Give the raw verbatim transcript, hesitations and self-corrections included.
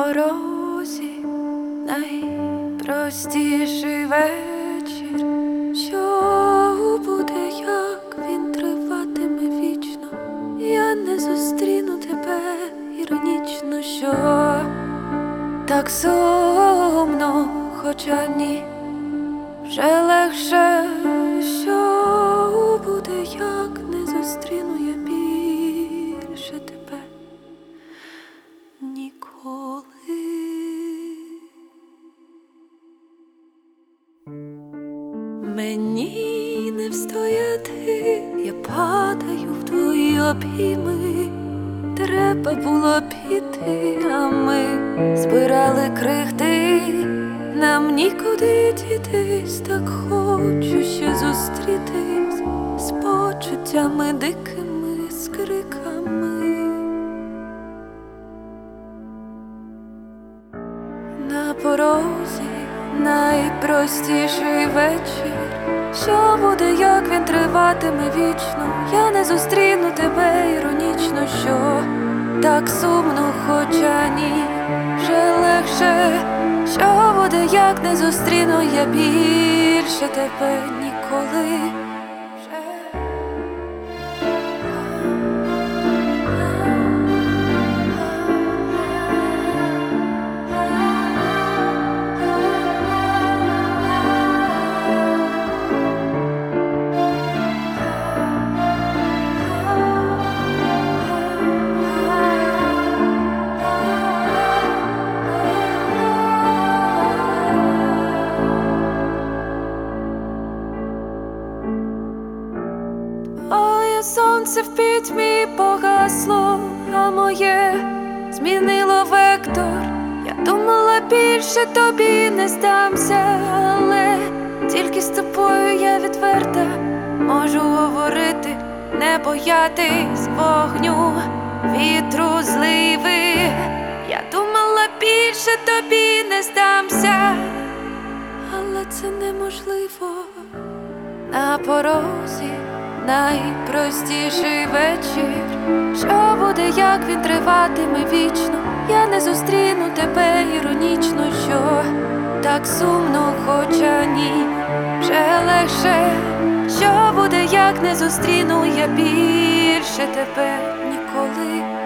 порозі найпростіший вечір, що буде, як він триватиме вічно. Я не зустріну тебе іронічно, що так сумно, хоча ні, вже легше, що буде, як не зустріну я більше тебе ніколи. Мені не встояти, я падаю в твої обійми. Треба було піти, а ми збирали крихти. Нам нікуди дітись, так хочу ще зустрітись з почуттями дикими, з криками. На порозі найпростіший вечір, що буде, як він триватиме вічно. Я не зустріну тебе іронічно, що так сумно, хоча ні, вже легше, що буде, як не зустріну я більше тебе ніколи. Сонце в пітьмі погасло, а моє змінило вектор. Я думала, більше тобі не здамся, але тільки з тобою я відверта можу говорити, не боятись вогню, вітру, зливи. Я думала, більше тобі не здамся, але це неможливо. На порозі найпростіший вечір, що буде, як він триватиме вічно. Я не зустріну тебе іронічно, що так сумно, хоча ні, вже легше, що буде, як не зустріну я більше тебе ніколи.